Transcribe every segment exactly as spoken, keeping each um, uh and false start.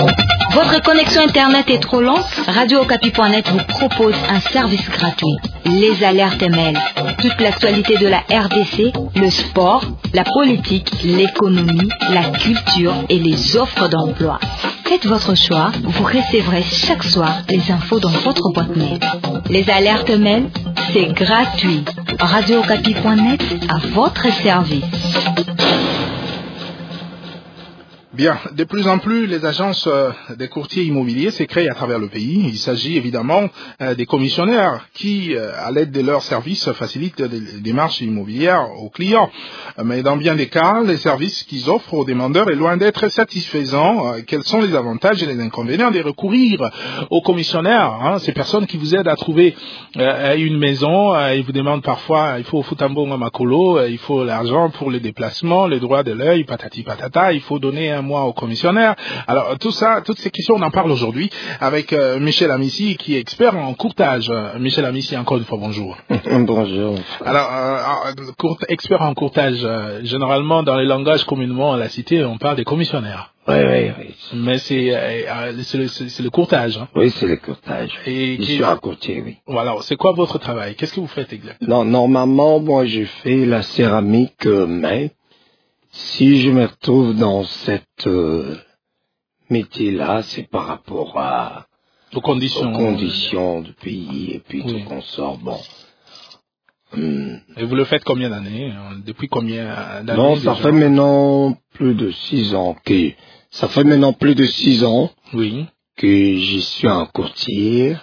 Votre connexion Internet est trop lente? Radio Okapi point net vous propose un service gratuit. Les alertes mail. Toute l'actualité de la R D C, le sport, la politique, l'économie, la culture et les offres d'emploi. Faites votre choix, vous recevrez chaque soir les infos dans votre boîte mail. Les alertes mail, c'est gratuit. Radio Okapi point net à votre service. Bien, de plus en plus, les agences euh, des courtiers immobiliers se créent à travers le pays. Il s'agit évidemment euh, des commissionnaires qui, euh, à l'aide de leurs services, facilitent les démarches immobilières aux clients. Euh, mais dans bien des cas, les services qu'ils offrent aux demandeurs est loin d'être satisfaisants. Euh, quels sont les avantages et les inconvénients de recourir aux commissionnaires, hein, ces personnes qui vous aident à trouver euh, une maison, euh, ils vous demandent parfois, il faut Futambonga Makolo, euh, il faut l'argent pour les déplacements, les droits de l'œil, patati patata, il faut donner un mois au commissionnaire. Alors tout ça, toutes ces questions, on en parle aujourd'hui avec euh, Michel Amissi, qui est expert en courtage. Euh, Michel Amissi, encore une fois, bonjour. Bonjour. Alors, euh, court, expert en courtage, euh, généralement dans les langages communément à la cité, on parle des commissionnaires. Oui, oui, oui. Mais c'est, euh, c'est, le, c'est, c'est le courtage. Hein. Oui, c'est le courtage. Et je qui... suis un courtier, oui. Voilà, c'est quoi votre travail? Qu'est-ce que vous faites exactement? Non, normalement, moi, je fais la céramique, euh, mais si je me retrouve dans cette euh, métier-là, c'est par rapport à aux conditions, aux conditions du pays et puis oui. tout qu'on sort. Bon. Hum. Et vous le faites combien d'années? Depuis combien d'années? Non, ça fait maintenant plus de six ans que ça fait maintenant plus de six ans. Oui. Que je suis un courtier,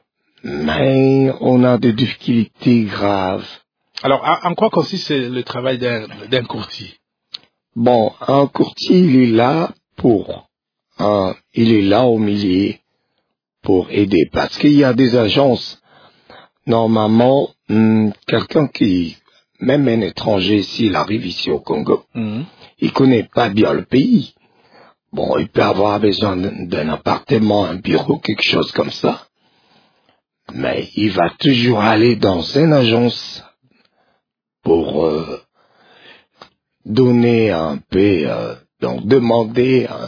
mais on a des difficultés graves. Alors, en quoi consiste le travail d'un, d'un courtier? Bon, un courtier, il est là pour, hein, il est là au milieu pour aider. Parce qu'il y a des agences, normalement, hum, quelqu'un qui, même un étranger, s'il arrive ici au Congo, mmh. il connaît pas bien le pays. Bon, il peut avoir besoin d'un appartement, un bureau, quelque chose comme ça. Mais il va toujours aller dans une agence pour euh, donner un peu, euh, donc demander euh,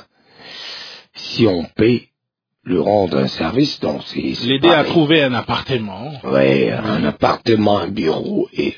si on peut lui rendre un service. Donc c'est, c'est l'aider pareil. À trouver un appartement. Oui, un appartement, un bureau et.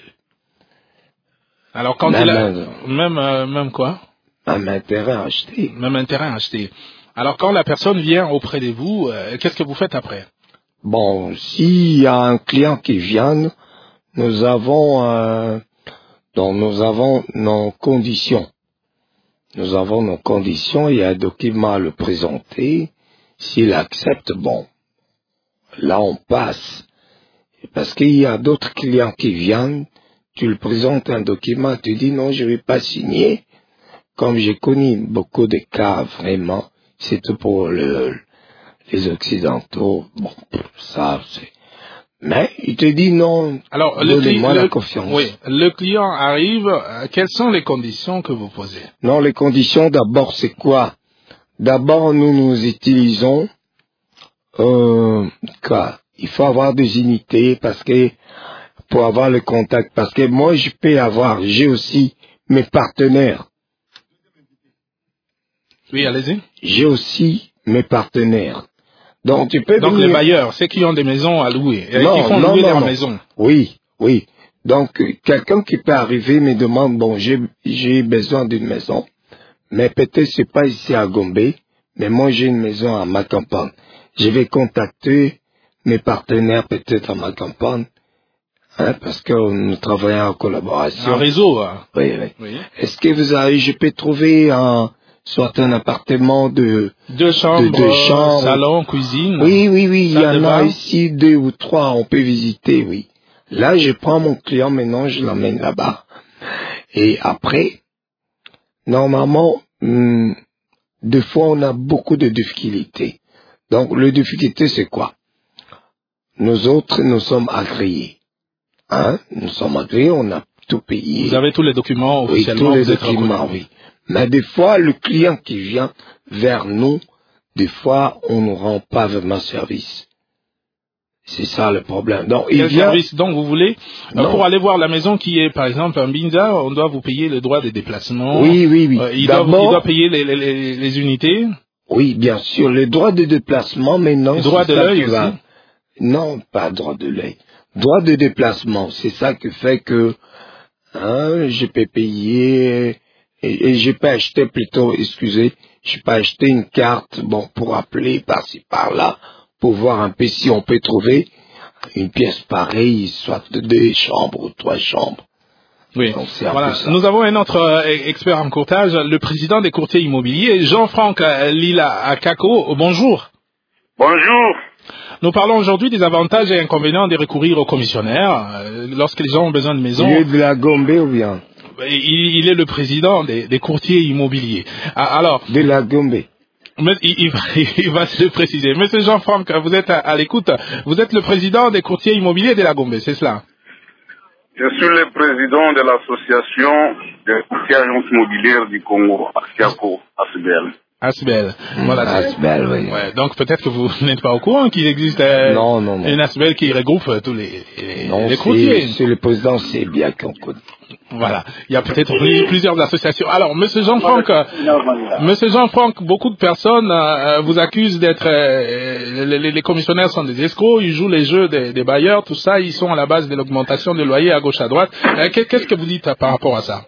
Alors quand même, il a même euh, même quoi? Même un terrain acheté. Même un terrain acheté. Alors quand la personne vient auprès de vous, euh, qu'est-ce que vous faites après? Bon, s'il y a un client qui vient, nous avons euh, donc nous avons nos conditions. Nous avons nos conditions, il y a un document à le présenter. S'il accepte, bon, là on passe. Parce qu'il y a d'autres clients qui viennent, tu le présentes un document, tu dis non, je ne vais pas signer. Comme j'ai connu beaucoup de cas, vraiment, c'est tout pour le, les Occidentaux, bon, ça, c'est... Mais il te dit non, alors, donnez-moi la le, confiance. Oui, le client arrive, euh, quelles sont les conditions que vous posez? Non, les conditions, d'abord, c'est quoi? D'abord, nous nous utilisons, euh, quoi? Il faut avoir des unités, parce que, pour avoir le contact, parce que moi, je peux avoir, j'ai aussi mes partenaires. Oui, allez-y. J'ai aussi mes partenaires. Donc, tu peux Donc, venir... les bailleurs, ceux qui ont des maisons à louer, non, qui font non, louer non, leur non. maison. Oui, oui. Donc, quelqu'un qui peut arriver me demande, bon, j'ai, j'ai besoin d'une maison, mais peut-être c'est pas ici à Gombe, mais moi j'ai une maison à ma campagne. Je vais contacter mes partenaires peut-être à ma campagne, hein, parce que nous travaillons en collaboration. Un réseau, hein. Oui, oui, oui. Est-ce que vous avez, je peux trouver un, soit un appartement de deux chambres, de, deux chambres. salon, cuisine. Oui, oui, oui, il y en a bain. ici deux ou trois, on peut visiter, oui. Là, je prends mon client, maintenant je l'emmène là-bas. Et après, normalement, hum, des fois on a beaucoup de difficultés. Donc, le difficulté c'est quoi? Nous autres, nous sommes agréés. Hein? Nous sommes agréés, on a tout payé. Vous avez tous les documents officiellement. Oui, tous les documents, oui. Mais des fois, le client qui vient vers nous, des fois, on ne rend pas vraiment service. C'est ça le problème. Donc, Quel il vient... service donc vous voulez euh, pour aller voir la maison qui est, par exemple, un Binza, on doit vous payer le droit des déplacements. Oui, oui, oui. Euh, il, doit, il doit payer les, les, les, les unités. Oui, bien sûr, le droit de déplacement, mais non. Le droit de l'œil aussi va... Non, pas droit de l'œil. Droit de déplacement, c'est ça qui fait que hein, je peux payer et, et je peux acheter plutôt, excusez, je peux acheter une carte, bon, pour appeler par-ci par-là, pour voir un peu si on peut trouver une pièce pareille, soit de deux chambres ou trois chambres. Oui, donc, voilà. Nous avons un autre euh, expert en courtage, le président des courtiers immobiliers, Jean-Franck euh, Lila Akako. Bonjour. Bonjour. Nous parlons aujourd'hui des avantages et inconvénients de recourir au commissionnaire euh, lorsque les gens ont besoin de maison. Il est de la Gombe ou bien? Il, il est le président des, des courtiers immobiliers. Alors. De la Gombe. Il, il, il va se préciser. Monsieur Jean-Franck, vous êtes à, à l'écoute. Vous êtes le président des courtiers immobiliers de la Gombe, c'est cela? Je suis le président de l'association des courtiers agences immobilières du Congo, ASIACO, A S B L. A S B L, voilà. A S B L, oui. Ouais, donc peut-être que vous n'êtes pas au courant qu'il existe euh, non, non, non. une A S B L qui regroupe tous les, les, non, les courtiers. C'est le président, c'est bien qu'on connaît. Voilà, il y a peut-être plusieurs associations. Alors, Monsieur Jean-Franck, Monsieur Jean-Franck, beaucoup de personnes euh, vous accusent d'être euh, les, les commissionnaires sont des escrocs, ils jouent les jeux des, des bailleurs, tout ça, ils sont à la base de l'augmentation des loyers à gauche à droite. Euh, Qu'est-ce que vous dites par rapport à ça?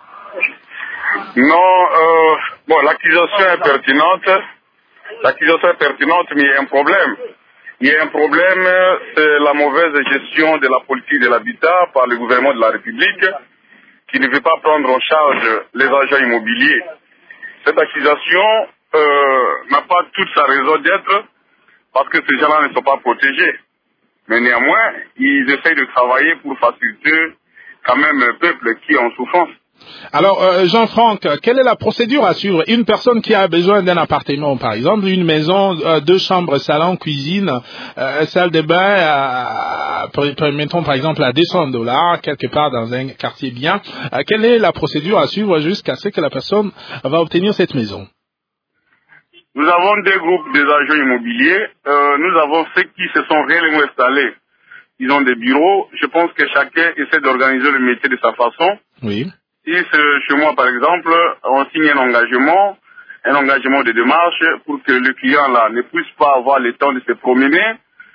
Non, euh, bon, l'accusation est pertinente. L'accusation est pertinente, mais il y a un problème. Il y a un problème, c'est la mauvaise gestion de la politique de l'habitat par le gouvernement de la République, qui ne veut pas prendre en charge les agents immobiliers. Cette accusation euh, n'a pas toute sa raison d'être parce que ces gens-là ne sont pas protégés. Mais néanmoins, ils essayent de travailler pour faciliter quand même un peuple qui est en souffrance. Alors, euh, Jean-Franck, quelle est la procédure à suivre? Une personne qui a besoin d'un appartement, par exemple, une maison, euh, deux chambres, salon, cuisine, euh, salle de bain, euh, mettons par exemple à deux cents dollars, quelque part dans un quartier bien. Euh, quelle est la procédure à suivre jusqu'à ce que la personne va obtenir cette maison? Nous avons des groupes des agents immobiliers. Euh, nous avons ceux qui se sont réellement installés. Ils ont des bureaux. Je pense que chacun essaie d'organiser le métier de sa façon. Oui. Si chez moi, par exemple, on signe un engagement, un engagement de démarche pour que le client là ne puisse pas avoir le temps de se promener,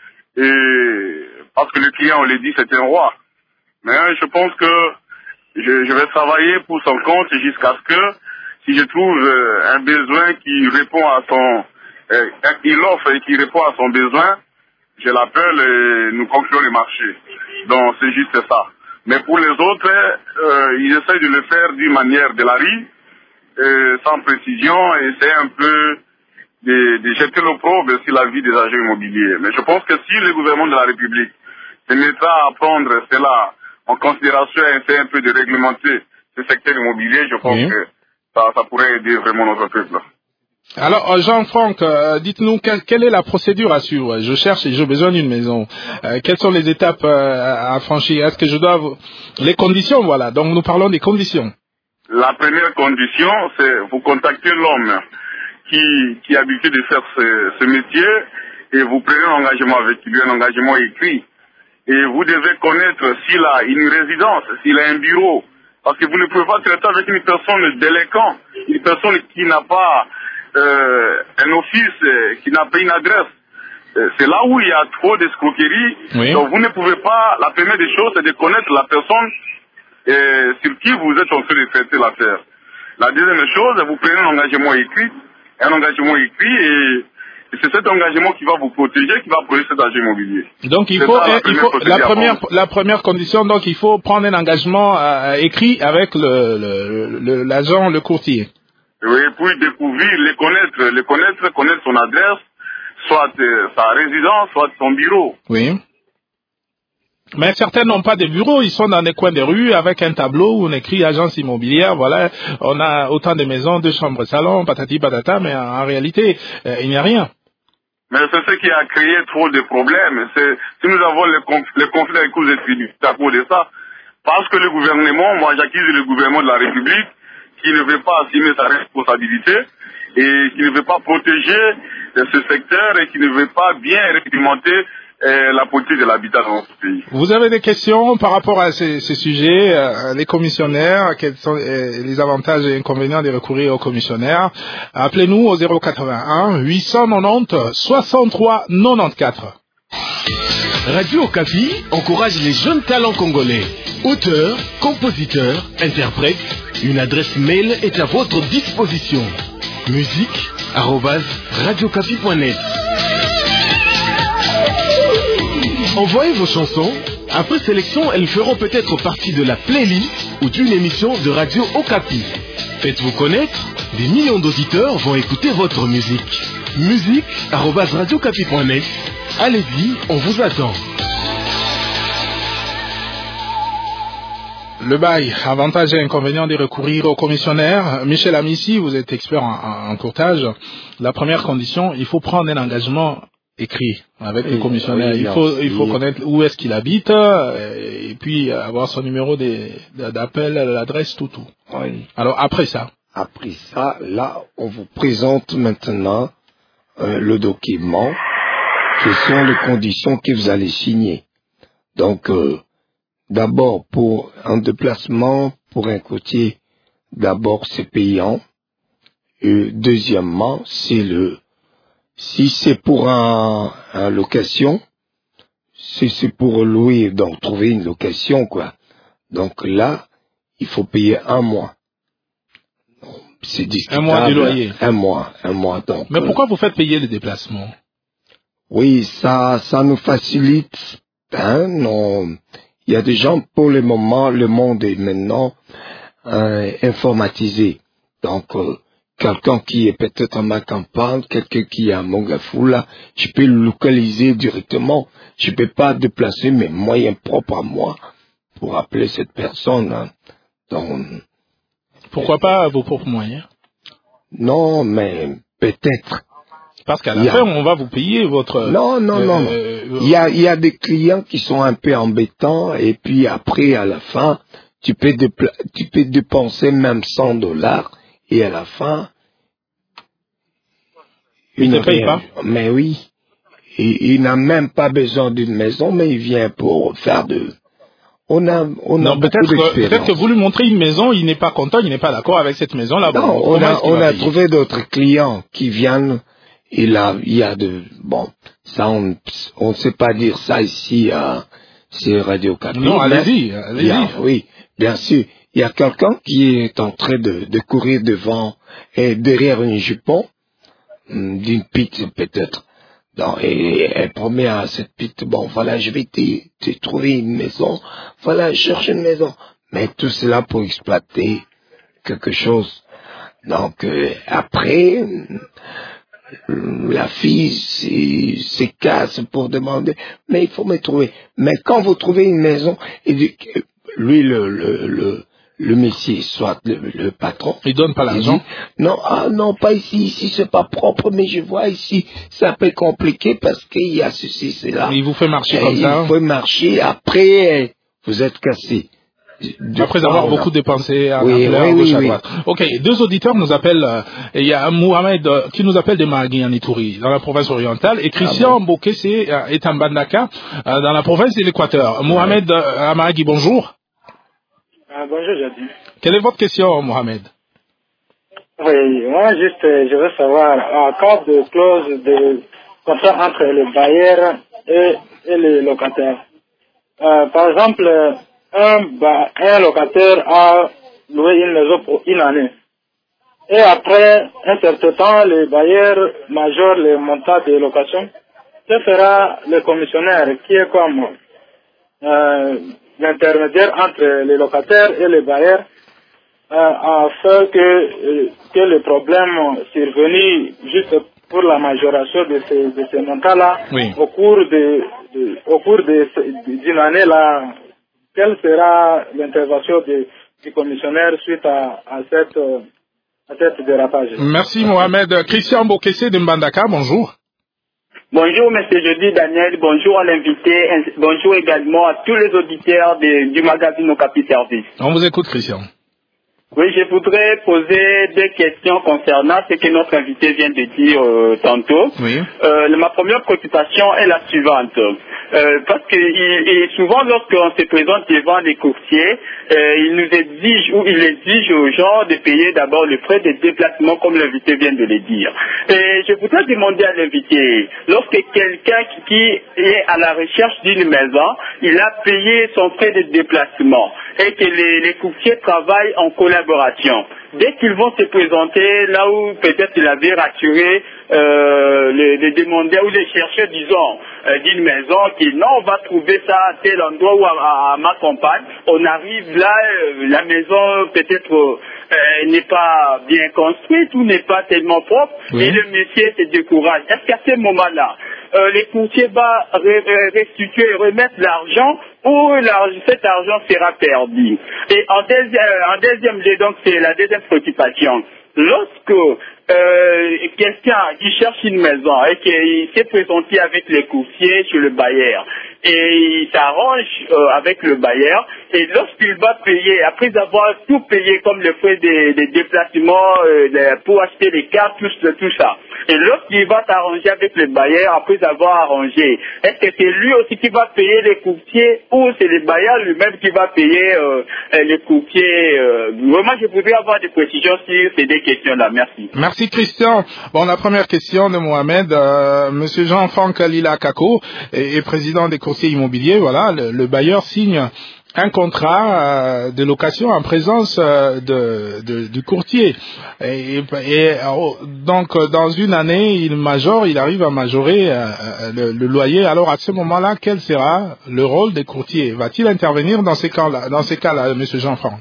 et parce que le client, on le dit, c'est un roi. Mais je pense que je, je vais travailler pour son compte jusqu'à ce que, si je trouve euh, un besoin qui répond à son, euh, il offre et qui répond à son besoin, je l'appelle et nous concluons le marché. Donc c'est juste ça. Mais pour les autres, euh, ils essayent de le faire d'une manière de la rue, euh, sans précision, et c'est un peu de, de jeter l'opprobre sur la vie des agents immobiliers. Mais je pense que si le gouvernement de la République se mettra à prendre cela en considération et essayer un peu de réglementer ce secteur immobilier, je pense oui. que ça, ça pourrait aider vraiment notre peuple. Alors, Jean-Franck, euh, dites-nous, quelle, quelle est la procédure à suivre? Je cherche et j'ai besoin d'une maison. Euh, quelles sont les étapes euh, à franchir? Est-ce que je dois... Vous... Les conditions, voilà. Donc, nous parlons des conditions. La première condition, c'est vous contacter l'homme qui, qui est habitué de faire ce, ce métier et vous prenez un engagement avec lui, un engagement écrit. Et vous devez connaître s'il a une résidence, s'il a un bureau. Parce que vous ne pouvez pas traiter avec une personne délinquante, une personne qui n'a pas... Euh, un office euh, qui n'a pas une adresse. Euh, c'est là où il y a trop d'escroqueries. Oui. Donc vous ne pouvez pas, la première des choses, c'est de connaître la personne euh, sur qui vous êtes en train de traiter l'affaire. La deuxième chose, vous prenez un engagement écrit, un engagement écrit et, et c'est cet engagement qui va vous protéger, qui va protéger cet agent immobilier. Donc il faut, ça, la, il faut la, première, la première condition, donc il faut prendre un engagement euh, écrit avec le, le, le, l'agent, le courtier. Oui, puis découvrir, les connaître, les connaître, connaître son adresse, soit euh, sa résidence, soit son bureau. Oui. Mais certains n'ont pas de bureau, ils sont dans des coins de rue avec un tableau où on écrit agence immobilière, voilà, on a autant de maisons, deux chambres, salon, patati patata, mais en, en réalité, euh, il n'y a rien. Mais c'est ce qui a créé trop de problèmes. C'est, si nous avons les, conf, les conflits avec les tribunaux à cause de ça, parce que le gouvernement, moi j'accuse le gouvernement de la République, qui ne veut pas assumer sa responsabilité et qui ne veut pas protéger ce secteur et qui ne veut pas bien réglementer et la politique de l'habitat dans notre pays. Vous avez des questions par rapport à ces, ces sujets, euh, les commissionnaires, quels sont euh, les avantages et inconvénients de recourir aux commissionnaires? Appelez-nous au zéro quatre-vingt-un huit cent quatre-vingt-dix soixante-trois quatre-vingt-quatorze. Radio Okapi encourage les jeunes talents congolais. Auteurs, compositeurs, interprètes, une adresse mail est à votre disposition. musique arobase radio okapi point net. Envoyez vos chansons. Après sélection, elles feront peut-être partie de la playlist ou d'une émission de Radio Okapi. Faites-vous connaître, des millions d'auditeurs vont écouter votre musique. musique arobase radio okapi point net. Allez-y, on vous attend. Le bail, avantages et inconvénients de recourir aux commissionnaires. Michel Amissi, vous êtes expert en, en, en courtage. La première condition, il faut prendre un engagement écrit avec oui, le commissionnaire. Oui, il faut, il faut connaître où est-ce qu'il habite et puis avoir son numéro d'appel, l'adresse, tout, tout. Oui. Alors après ça. Après ça, là, on vous présente maintenant euh, le document. Quelles sont les conditions que vous allez signer. Donc, euh, d'abord, pour un déplacement, pour un côtier, d'abord, c'est payant. Et deuxièmement, c'est le... Si c'est pour un, un location, si c'est pour louer, donc trouver une location, quoi. Donc là, il faut payer un mois. C'est discutable. Un mois de loyer. Un mois, un mois. Donc, mais pourquoi euh, vous faites payer les déplacements? Oui, ça, ça nous facilite. Hein, non. Il y a des gens, pour le moment, le monde est maintenant euh, informatisé. Donc, euh, quelqu'un qui est peut-être en ma campagne, quelqu'un qui est à Mongafula, je peux le localiser directement. Je ne peux pas déplacer mes moyens propres à moi pour appeler cette personne. Hein. Donc, pourquoi pas vos propres moyens? Non, mais peut-être. Parce qu'à la a... fin, on va vous payer votre... Non, non, euh, non. Euh, il, y a, il y a des clients qui sont un peu embêtants et puis après, à la fin, tu peux, dépla... tu peux dépenser même cent dollars et à la fin... Il ne paye pas? Mais oui. Il, il n'a même pas besoin d'une maison, mais il vient pour faire de... On a, on non, a peut-être que, peut-être que vous lui montrez une maison, il n'est pas content, il n'est pas d'accord avec cette maison-là. Non, bon, on a, on a trouvé d'autres clients qui viennent... Et là, il y a de... Bon, ça, on ne sait pas dire ça ici, euh, c'est Radio Okapi. Non, allez-y, allez-y. Oui, bien sûr. Il y a quelqu'un qui est en train de, de courir devant et derrière une jupon, d'une pite peut-être. Donc, et elle promet à cette pite, bon, voilà, je vais te, te trouver une maison. Voilà, je cherche une maison. Mais tout cela pour exploiter quelque chose. Donc, euh, après... La fille se casse pour demander, mais il faut me trouver. Mais quand vous trouvez une maison, et lui, le, le, le, le monsieur, soit le, le patron, il donne pas l'argent. Non, ah non, pas ici, ici c'est pas propre, mais je vois ici, c'est un peu compliqué parce qu'il y a ceci, cela. Il vous fait marcher et comme il ça. Il faut marcher, après, vous êtes cassé. Après avoir beaucoup dépensé à oui, la oui, gauche oui, à droite. Oui. Ok, deux auditeurs nous appellent. Euh, il y a Mohamed euh, qui nous appelle de Mahagi en Ituri, dans la province orientale, et Christian ah bon. Mbokese euh, est en Bandaka, euh, dans la province de l'Équateur. Ouais. Mohamed euh, à Mahagi, bonjour. Ah, bonjour, Jadi. Quelle est votre question, Mohamed? Oui, moi juste, je veux savoir, en cas de clause de contrat entre le bailleur et, et le locataire, euh, par exemple, Un, bah, un locataire a loué une maison pour une année. Et après un certain temps, le bailleur majore le montant de location. Ce sera le commissionnaire qui est comme euh, l'intermédiaire entre les locataires et les bailleurs euh, afin que, euh, que le problème survenu juste pour la majoration de ces, de ces montants-là oui. au cours de, de au cours de, d'une année là. Quelle sera l'intervention de, du commissionnaire suite à, à cette, à cette dérapage? Merci Mohamed. Christian Mbokese de Mbandaka, bonjour. Bonjour Monsieur Jeudi Daniel, bonjour à l'invité, bonjour également à tous les auditeurs de, du magazine Okapi Service. On vous écoute Christian. Oui, je voudrais poser des questions concernant ce que notre invité vient de dire euh, tantôt. Oui. Euh, ma première préoccupation est la suivante. Euh, parce que il, il, souvent, lorsqu'on se présente devant les courtiers, euh, ils nous exigent ou ils exigent aux gens de payer d'abord le frais de déplacement, comme l'invité vient de le dire. Et je voudrais demander à l'invité, lorsque quelqu'un qui est à la recherche d'une maison, il a payé son frais de déplacement et que les, les courtiers travaillent en collaboration. Dès qu'ils vont se présenter là où peut-être il avait rassuré euh, les, les demandeurs ou les chercheurs, disons, euh, d'une maison, qui non, on va trouver ça à tel endroit ou à, à, à ma campagne, on arrive là, euh, la maison peut-être euh, n'est pas bien construite ou n'est pas tellement propre, oui. Et le monsieur se décourage. Est-ce qu'à ce moment-là, euh, les courtiers vont restituer et remettre l'argent ou cet argent sera perdu? Et en, deuxi en deuxième lieu, donc c'est la deuxième préoccupation. Lorsque euh, quelqu'un qui cherche une maison et qu'il s'est présenté avec les courtiers chez le bailleur et il s'arrange euh, avec le bailleur et lorsqu'il va payer, après avoir tout payé comme les frais de, de déplacement euh, de, pour acheter les cartes, tout, tout ça, et lorsqu'il va s'arranger avec le bailleur après avoir arrangé, est-ce que c'est lui aussi qui va payer les courtiers ou c'est le bailleur lui-même qui va payer euh, les courtiers euh, Vraiment, je voudrais avoir des précisions sur ces deux questions-là. Merci. Merci Christian. Bon, la première question de Mohamed, euh, Monsieur Jean-Franck Lila Kako est, est président des courtiers immobiliers. Voilà, le, le bailleur signe un contrat euh, de location en présence euh, de, de, du courtier. Et, et oh, donc, dans une année, il majore, il arrive à majorer euh, le, le loyer. Alors, à ce moment-là, quel sera le rôle des courtiers? Va-t-il intervenir dans ces cas-là, dans ces cas-là, Monsieur Jean-Franck?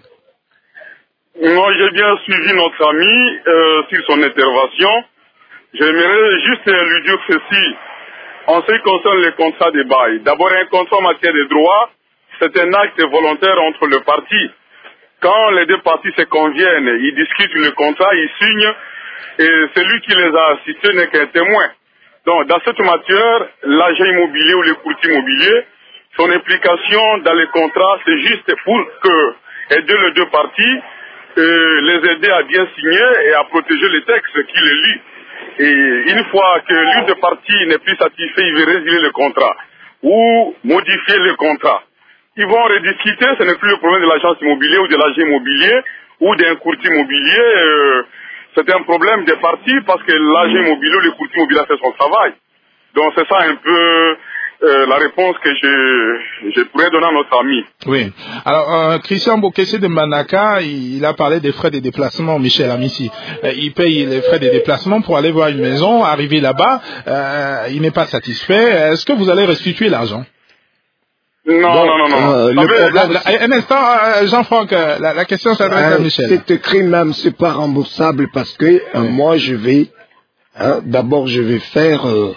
Moi, j'ai bien suivi notre ami euh, sur son intervention. J'aimerais juste lui dire ceci. En ce qui concerne les contrats de bail, d'abord, un contrat en matière de droit, c'est un acte volontaire entre les parties. Quand les deux parties se conviennent, ils discutent le contrat, ils signent, et celui qui les a assistés n'est qu'un témoin. Donc, dans cette matière, l'agent immobilier ou le courtier immobilier, son implication dans les contrats, c'est juste pour que aider les deux parties, euh, les aider à bien signer et à protéger les textes qui les lient. Et une fois que l'une des parties n'est plus satisfaite, il veut résilier le contrat ou modifier le contrat. Ils vont rediscuter, ce n'est plus le problème de l'agence immobilière ou de l'agent immobilier ou d'un courtier immobilier. Euh, c'est un problème des parties parce que l'agent immobilier ou le courtier immobilier a fait son travail. Donc c'est ça un peu euh, la réponse que je, je pourrais donner à notre ami. Oui. Alors, euh, Christian Bokesse de Manaka, il, il a parlé des frais de déplacement, Michel Amici. Euh, il paye les frais de déplacement pour aller voir une maison, arriver là-bas, euh, il n'est pas satisfait. Est-ce que vous allez restituer l'argent? Non, bon, non, non, non. Euh, non. le La, la, un instant, euh, Jean-Franck, la, la question s'adresse euh, à Michel. C'est écrit même, c'est pas remboursable parce que euh, oui. moi je vais, hein, d'abord je vais faire euh,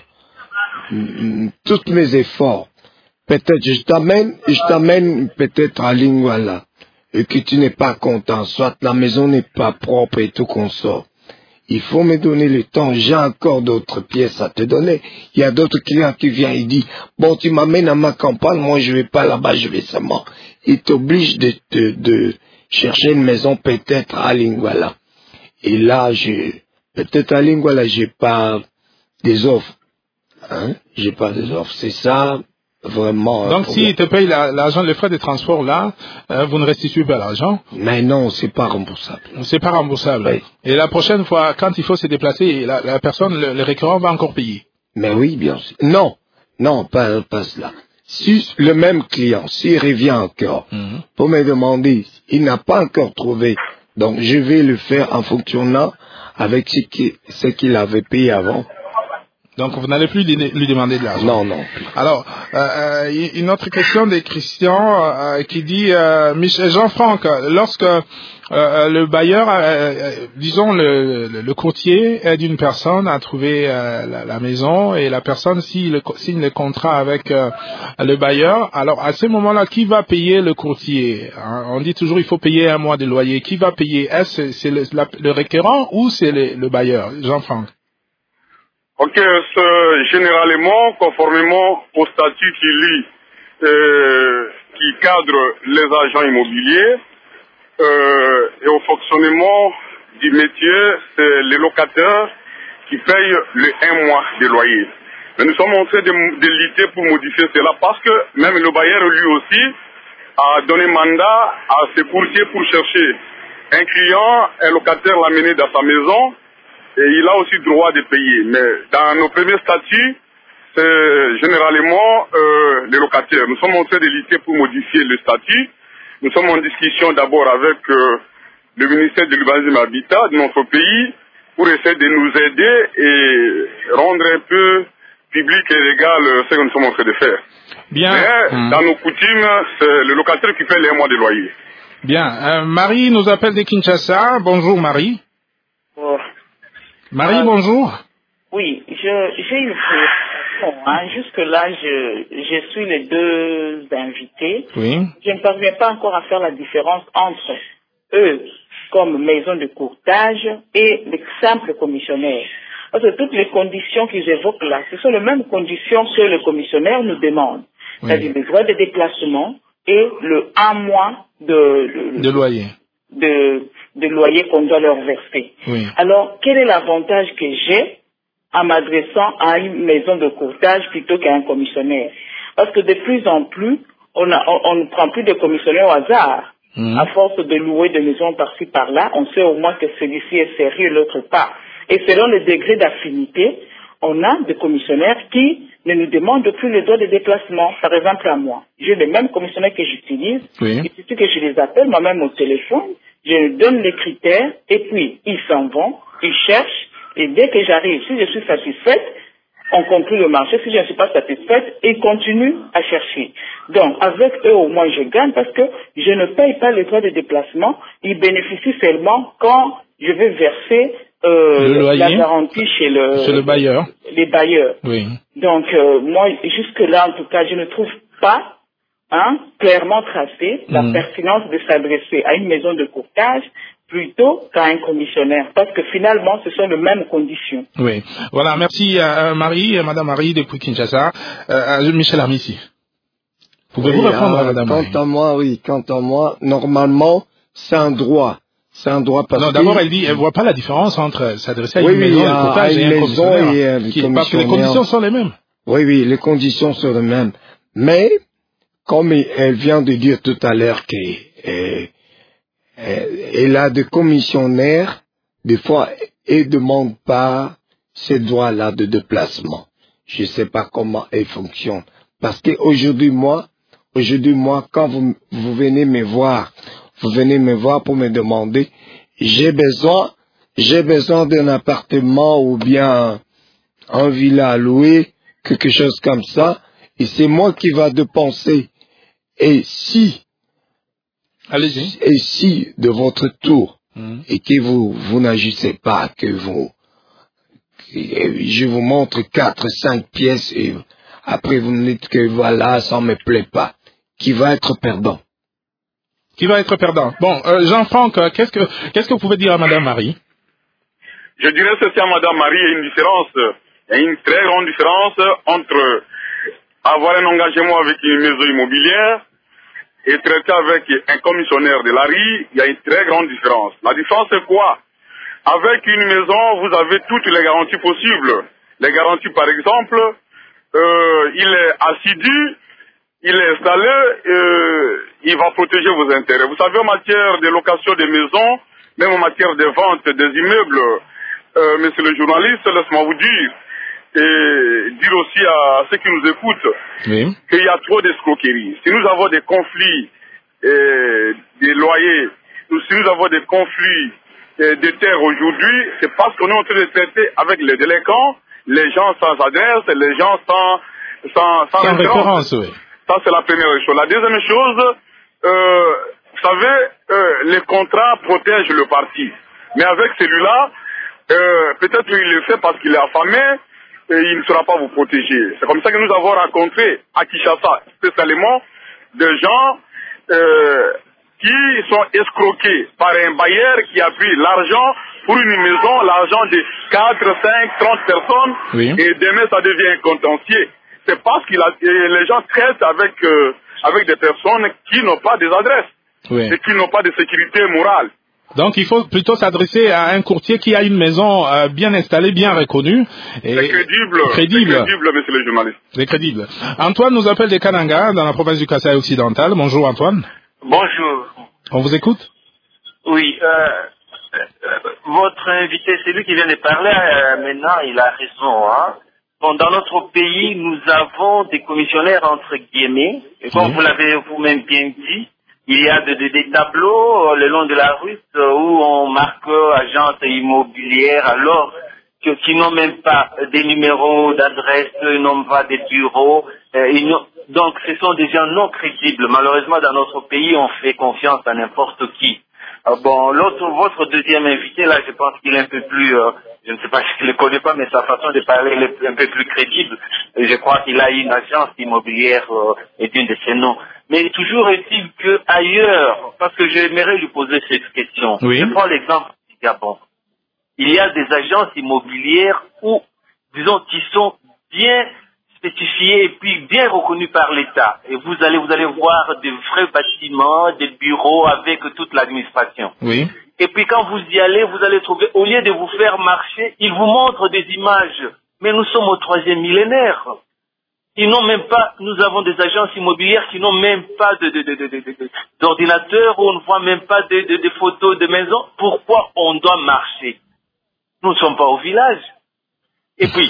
tous mes efforts. Peut-être je t'amène, je t'amène peut-être à Lingwala et que tu n'es pas content, soit la maison n'est pas propre et tout qu'on sort. Il faut me donner le temps, j'ai encore d'autres pièces à te donner. Il y a d'autres clients qui viennent et disent, bon, tu m'amènes à ma campagne, moi je vais pas là-bas, je vais seulement. Il t'oblige de, de, de chercher une maison peut-être à Lingwala. Et là, je, peut-être à Lingwala, j'ai pas des offres. Hein? J'ai pas des offres, c'est ça. Vraiment. Donc, s'il te paye l'argent, les frais de transport là, euh, vous ne restituez pas l'argent? Mais non, c'est pas remboursable. C'est pas remboursable. Oui. Et la prochaine fois, quand il faut se déplacer, la, la personne, le, le récurrent va encore payer. Mais oui, bien sûr. Non, non, pas, pas cela. Si le même client, s'il revient encore, mm-hmm. pour me demander, il n'a pas encore trouvé, donc je vais le faire en fonctionnant avec ce qu'il ce qu'il avait payé avant. Donc, vous n'allez plus lui, lui demander de l'argent. Non, non. Alors, euh, une autre question de Christian euh, qui dit, euh, Michel Jean-Franck, lorsque euh, le bailleur, euh, disons le, le, le courtier aide une personne à trouver euh, la, la maison et la personne signe, signe le contrat avec euh, le bailleur, alors à ce moment-là, qui va payer le courtier? Hein, on dit toujours il faut payer un mois de loyer. Qui va payer? Est-ce que c'est le, la, le requérant ou c'est le, le bailleur? Jean-Franck. Ok, généralement, conformément au statut qui lie, euh, qui cadre les agents immobiliers, euh, et au fonctionnement du métier, c'est les locataires qui payent le un mois de loyer. Mais nous sommes en train de, de lutter pour modifier cela parce que même le bailleur lui aussi a donné mandat à ses courtiers pour chercher un client, un locataire l'amener dans sa maison et il a aussi droit de payer. Mais dans nos premiers statuts, c'est généralement euh, les locataires. Nous sommes en train de lutter pour modifier le statut. Nous sommes en discussion d'abord avec euh, le ministère de l'Urbanisme et Habitat de notre pays pour essayer de nous aider et rendre un peu public et légal ce que nous sommes en train de faire. Bien. Mais mmh. dans nos coutumes, c'est le locataire qui paie les mois de loyer. Bien. Euh, Marie nous appelle de Kinshasa. Bonjour Marie. Oh. Marie, euh, bonjour. Oui, je, j'ai une question. Hein. Jusque-là, je, je suis les deux invités. Oui. Je ne parviens pas encore à faire la différence entre eux comme maison de courtage et les simples commissionnaires. Parce que toutes les conditions qu'ils évoquent là, ce sont les mêmes conditions que le commissionnaire nous demande. Oui. C'est-à-dire le droit de déplacement et le un mois de, de, de loyer. De, de loyer qu'on doit leur verser. Oui. Alors, quel est l'avantage que j'ai en m'adressant à une maison de courtage plutôt qu'à un commissionnaire? Parce que de plus en plus, on, a, on, on ne prend plus de commissionnaires au hasard. Mmh. À force de louer des maisons par-ci par-là, on sait au moins que celui-ci est sérieux, l'autre pas. Et selon le degré d'affinité, on a des commissionnaires qui ne nous demandent plus le droit de déplacement. Par exemple, à moi, j'ai les mêmes commissionnaires que j'utilise. Oui. Il suffit que je les appelle moi-même au téléphone, je leur donne les critères, et puis ils s'en vont, ils cherchent, et dès que j'arrive, si je suis satisfaite, on conclut le marché. Si je ne suis pas satisfaite, ils continuent à chercher. Donc, avec eux, au moins, je gagne parce que je ne paye pas les droits de déplacement. Ils bénéficient seulement quand je vais verser euh, le loyer, la garantie chez le, chez le bailleur. Les bailleurs. Oui. Donc, euh, moi, jusque-là, en tout cas, je ne trouve pas hein, clairement tracé la mmh. pertinence de s'adresser à une maison de courtage plutôt qu'à un commissionnaire, parce que finalement, ce sont les mêmes conditions. Oui. Voilà, merci à Marie, à Madame Marie depuis Kinshasa. Euh, Michel Amissi. Pouvez-vous oui, répondre euh, à Madame Marie? Quant à moi, oui, quant à moi, normalement, c'est un droit. C'est un droit parce non, que... d'abord, elle dit, elle voit pas la différence entre s'adresser à une oui, maison oui, de courtage à et une un commissionnaire. Et, euh, qui, parce que les conditions sont les mêmes. Oui, oui, les conditions sont les mêmes. Mais, comme elle vient de dire tout à l'heure qu'elle elle a des commissionnaires, des fois, elle ne demande pas ces droits-là de déplacement. Je ne sais pas comment elle fonctionne. Parce qu'aujourd'hui, moi, aujourd'hui, moi, quand vous, vous venez me voir, vous venez me voir pour me demander, j'ai besoin, j'ai besoin d'un appartement ou bien un villa à louer, quelque chose comme ça, et c'est moi qui va dépenser. Et si, allez-y, et si de votre tour, mmh. et que vous, vous n'agissez pas, que vous, que je vous montre quatre, cinq pièces, et après vous me dites que voilà, ça ne me plaît pas, qui va être perdant? Qui va être perdant? Bon, euh, Jean-Franck, qu'est-ce que, qu'est-ce que vous pouvez dire à Madame Marie? Je dirais ceci à Madame Marie, il y a une différence, il y a une très grande différence entre avoir un engagement avec une maison immobilière et traiter avec un commissionnaire de l'A R I. Il y a une très grande différence. La différence c'est quoi? Avec une maison, vous avez toutes les garanties possibles. Les garanties, par exemple, euh, il est assidu, il est installé, euh, il va protéger vos intérêts. Vous savez, en matière de location des maisons, même en matière de vente des immeubles, euh, monsieur le journaliste, laisse-moi vous dire, et dire aussi à ceux qui nous écoutent, oui. qu'il y a trop d'escroqueries. Si nous avons des conflits euh, des loyers, si nous avons des conflits euh, de terres aujourd'hui, c'est parce qu'on est en train de traiter avec les délinquants, les gens sans adresse, les gens sans, sans, sans, sans référence. Oui. Ça, c'est la première chose. La deuxième chose, euh, vous savez, euh, les contrats protègent le parti. Mais avec celui-là, euh, peut-être qu'il le fait parce qu'il est affamé et il ne saura pas vous protéger. C'est comme ça que nous avons rencontré à Kinshasa, spécialement, des gens euh, qui sont escroqués par un bailleur qui a pris l'argent pour une maison, l'argent de quatre, cinq, trente personnes, oui. Et demain ça devient un contentieux. C'est parce que les gens traitent avec, euh, avec des personnes qui n'ont pas des adresses. oui. et qui n'ont pas de sécurité morale. Donc, il faut plutôt s'adresser à un courtier qui a une maison euh, bien installée, bien reconnue. Et c'est crédible. Crédible. C'est crédible, monsieur le journaliste. C'est crédible. Antoine nous appelle de Kananga, dans la province du Kasaï occidental. Bonjour, Antoine. Bonjour. On vous écoute? Oui, euh, euh, votre invité, c'est lui qui vient de parler, euh, maintenant, il a raison. Hein. Bon, dans notre pays, nous avons des commissionnaires entre guillemets, et comme oui. vous l'avez vous-même bien dit, il y a des de, de tableaux euh, le long de la route euh, où on marque euh, agence immobilière alors que, qui n'ont même pas des numéros d'adresse, ils n'ont pas des bureaux. Euh, ils donc ce sont des gens non crédibles. Malheureusement, dans notre pays, on fait confiance à n'importe qui. Euh, bon, l'autre, votre deuxième invité, là, je pense qu'il est un peu plus, euh, je ne sais pas si je ne le connais pas, mais sa façon de parler est un peu plus crédible. Et je crois qu'il a une agence immobilière euh, est une de ses noms. Mais toujours est-il que ailleurs, parce que j'aimerais lui poser cette question. Oui. Je prends l'exemple du Gabon. Il y a des agences immobilières où, disons, qui sont bien spécifiées et puis bien reconnues par l'État. Et vous allez, vous allez voir des vrais bâtiments, des bureaux avec toute l'administration. Oui. Et puis quand vous y allez, vous allez trouver, au lieu de vous faire marcher, ils vous montrent des images. Mais nous sommes au troisième millénaire. Ils n'ont même pas, nous avons des agences immobilières qui n'ont même pas de, de, de, de, de, de, d'ordinateur, où on ne voit même pas de, de, de photos de maisons. Pourquoi on doit marcher? Nous ne sommes pas au village. Et puis,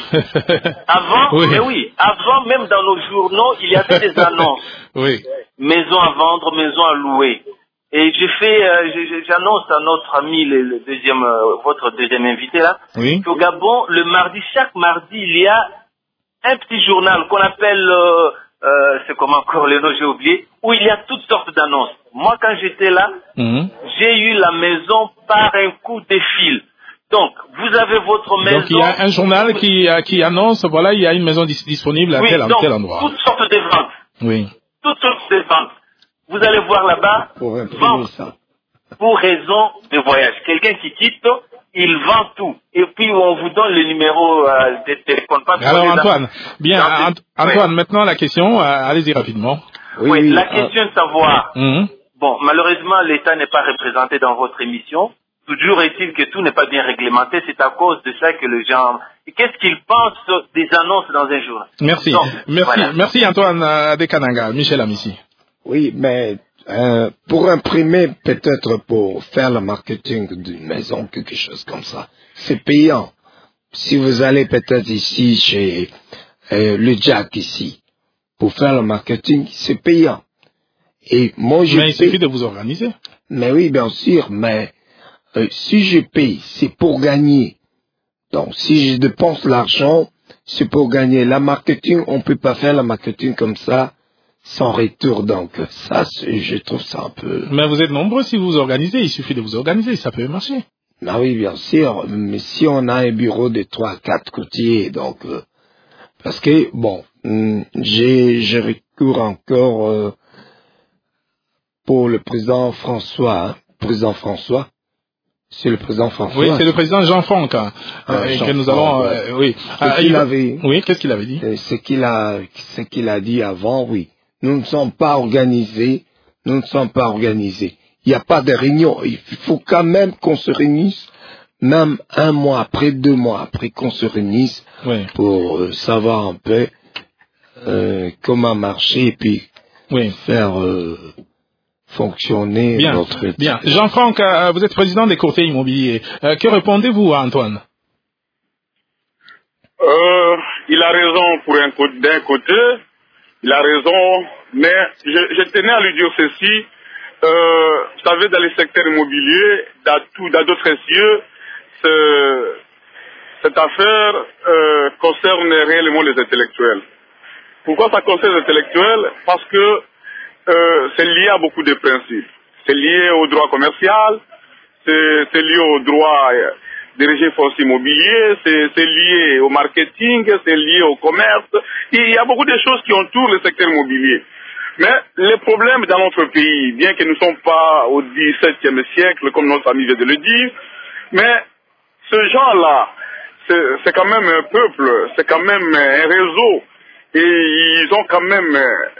avant, oui. mais oui, avant même dans nos journaux, il y avait des annonces. Oui. Maisons à vendre, maisons à louer. Et j'ai fait, euh, j'annonce à notre ami, le, le deuxième, euh, votre deuxième invité là, oui. qu'au Gabon, le mardi, chaque mardi, il y a un petit journal qu'on appelle, euh, euh, c'est comment encore le nom, j'ai oublié, où il y a toutes sortes d'annonces. Moi, quand j'étais là, mmh. j'ai eu la maison par un coup de fil. Donc, vous avez votre maison. Donc, il y a un journal qui, qui annonce, voilà, il y a une maison dis- disponible à oui, tel, donc, tel endroit. Toutes sortes de ventes. Oui. Toutes sortes de ventes. Vous allez voir là-bas, pour imprimer ça. Pour raison de voyage. Quelqu'un qui quitte, il vend tout. Et puis, on vous donne le numéro euh, de téléphone. Alors, Antoine, bien, Ant- Antoine, oui. Maintenant, la question, euh, allez-y rapidement. Oui, oui, oui la euh... question de savoir. Mmh. Bon, malheureusement, l'État n'est pas représenté dans votre émission. Toujours est-il que tout n'est pas bien réglementé. C'est à cause de ça que les gens... Qu'est-ce qu'ils pensent des annonces dans un jour? Merci. Donc, merci, voilà. Merci Antoine Adekananga. Michel Amissi. Oui, mais euh, pour imprimer, peut-être pour faire le marketing d'une maison, quelque chose comme ça, c'est payant. Si vous allez peut-être ici chez euh, le Jack ici, pour faire le marketing, c'est payant. Et moi, je mais il paye... suffit de vous organiser. Mais oui, bien sûr, mais euh, si je paye, c'est pour gagner. Donc, si je dépense l'argent, c'est pour gagner. La marketing, on peut pas faire le marketing comme ça sans retour. Donc, ça, je trouve ça un peu... Mais vous êtes nombreux si vous vous organisez. Il suffit de vous organiser, ça peut marcher. Ah oui, bien sûr. Mais si on a un bureau de trois, quatre courtiers, donc... Euh, parce que, bon, j'ai, je recours encore euh, pour le président François. Hein, président François. C'est le président François. Oui, c'est le président Jean-Franck. Hein, ah, Jean que nous avons... Ouais. Euh, oui. Ce ah, qu'il avait, oui, qu'est-ce qu'il avait dit? Ce qu'il a, ce qu'il a dit avant, oui. Nous ne sommes pas organisés. Nous ne sommes pas organisés. Il n'y a pas de réunion. Il faut quand même qu'on se réunisse, même un mois après, deux mois après qu'on se réunisse, oui. pour euh, savoir un peu euh, comment marcher et puis oui. faire euh, fonctionner bien, notre... Bien. Jean-Franck, euh, vous êtes président des courtiers immobiliers. Euh, que répondez-vous à Antoine? euh, Il a raison pour un côté, d'un côté. Il a raison, mais je, je tenais à lui dire ceci. Euh, vous savez, dans le secteur immobilier, dans, tout, dans d'autres cieux, ce, cette affaire euh, concerne réellement les intellectuels. Pourquoi ça concerne les intellectuels? Parce que euh, c'est lié à beaucoup de principes. C'est lié au droit commercial, c'est, c'est lié au droit euh, des régimes fonciers immobiliers, c'est, c'est lié au marketing, c'est lié au commerce. Il y a beaucoup de choses qui entourent le secteur immobilier. Mais les problèmes dans notre pays, bien que nous ne sommes pas au dix-septième siècle, comme notre ami vient de le dire, mais ce genre-là, c'est, c'est quand même un peuple, c'est quand même un réseau, et ils ont quand même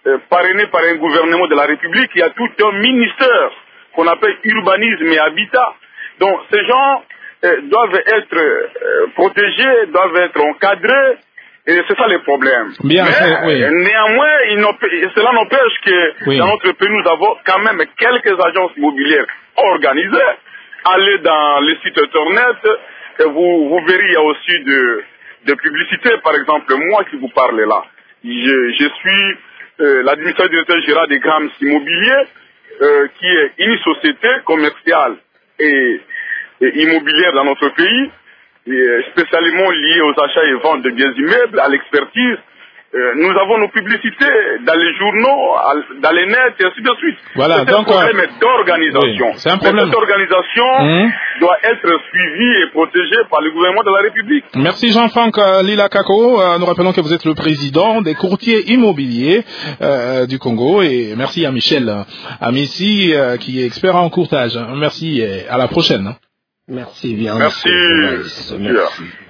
euh, parrainé par un gouvernement de la République. Il y a tout un ministère qu'on appelle urbanisme et habitat. Donc ces gens euh, doivent être euh, protégés, doivent être encadrés, et c'est ça le problème. Bien, mais oui. néanmoins, il cela n'empêche que oui. dans notre pays, nous avons quand même quelques agences immobilières organisées. Allez dans les sites internet, et vous, vous verrez, il y a aussi de, de publicité. Par exemple, moi qui vous parle là, je, je suis euh, l'administrateur directeur général des Grams Immobiliers, euh, qui est une société commerciale et, et immobilière dans notre pays, et spécialement liée aux achats et ventes de biens immeubles, à l'expertise. Euh, nous avons nos publicités dans les journaux, dans les nets, et ainsi de suite. Voilà, c'est donc, un problème euh, d'organisation. Oui, c'est un problème. Mais cette organisation mmh. doit être suivie et protégée par le gouvernement de la République. Merci Jean-Franck euh, Lila Kako. Euh, nous rappelons que vous êtes le président des courtiers immobiliers euh, du Congo. Et merci à Michel Amissi, euh, qui est expert en courtage. Merci et à la prochaine. Merci bien. Merci. Merci. Merci.